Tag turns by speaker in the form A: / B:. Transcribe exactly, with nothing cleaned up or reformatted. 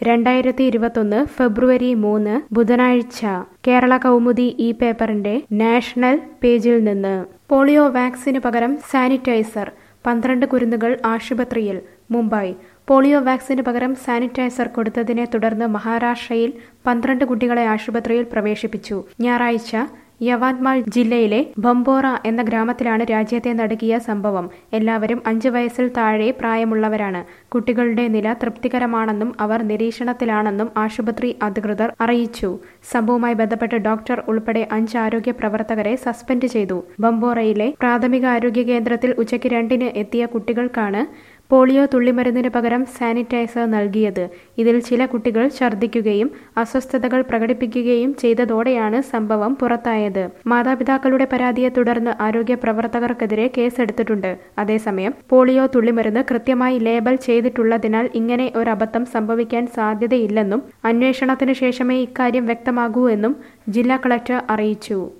A: രണ്ടായിരത്തി ഇരുപത്തൊന്ന് ഫെബ്രുവരി മൂന്ന് ബുധനാഴ്ച കേരള കൗമുദി ഈ പേപ്പറിന്റെ നാഷണൽ പേജിൽ നിന്ന് പോളിയോ വാക്സിന് പകരം സാനിറ്റൈസർ പന്ത്രണ്ട് കുരുന്നുകൾ ആശുപത്രിയിൽ. മുംബൈ പോളിയോ വാക്സിന് പകരം സാനിറ്റൈസർ കൊടുത്തതിനെ തുടർന്ന് മഹാരാഷ്ട്രയിൽ പന്ത്രണ്ട് കുട്ടികളെ ആശുപത്രിയിൽ പ്രവേശിപ്പിച്ചു. ഞായറാഴ്ച യവത്മാൾ ജില്ലയിലെ ബംബോറ എന്ന ഗ്രാമത്തിലാണ് രാജ്യത്തെ നടുക്കിയ സംഭവം. എല്ലാവരും അഞ്ച് വയസ്സിൽ താഴെ പ്രായമുള്ളവരാണ്. കുട്ടികളുടെ നില തൃപ്തികരമാണെന്നും അവർ നിരീക്ഷണത്തിലാണെന്നും ആശുപത്രി അധികൃതർ അറിയിച്ചു. സംഭവവുമായി ബന്ധപ്പെട്ട് ഡോക്ടർ ഉൾപ്പെടെ അഞ്ച് ആരോഗ്യ പ്രവർത്തകരെ സസ്പെൻഡ് ചെയ്തു. ബംബോറയിലെ പ്രാഥമിക ആരോഗ്യ കേന്ദ്രത്തിൽ ഉച്ചയ്ക്ക് രണ്ടിന് എത്തിയ കുട്ടികൾക്കാണ് പോളിയോ തുള്ളിമരുന്നിന് പകരം സാനിറ്റൈസർ നൽകിയത്. ഇതിൽ ചില കുട്ടികൾ ഛർദ്ദിക്കുകയും അസ്വസ്ഥതകൾ പ്രകടിപ്പിക്കുകയും ചെയ്തതോടെയാണ് സംഭവം പുറത്തായത്. മാതാപിതാക്കളുടെ പരാതിയെ തുടർന്ന് ആരോഗ്യ പ്രവർത്തകർക്കെതിരെ കേസെടുത്തിട്ടുണ്ട്. അതേസമയം പോളിയോ തുള്ളിമരുന്ന് കൃത്യമായി ലേബൽ ചെയ്തിട്ടുള്ളതിനാൽ ഇങ്ങനെ ഒരബദ്ധം സംഭവിക്കാൻ സാധ്യതയില്ലെന്നും അന്വേഷണത്തിന് ശേഷമേ ഇക്കാര്യം വ്യക്തമാകൂ എന്നും ജില്ലാ കളക്ടർ അറിയിച്ചു.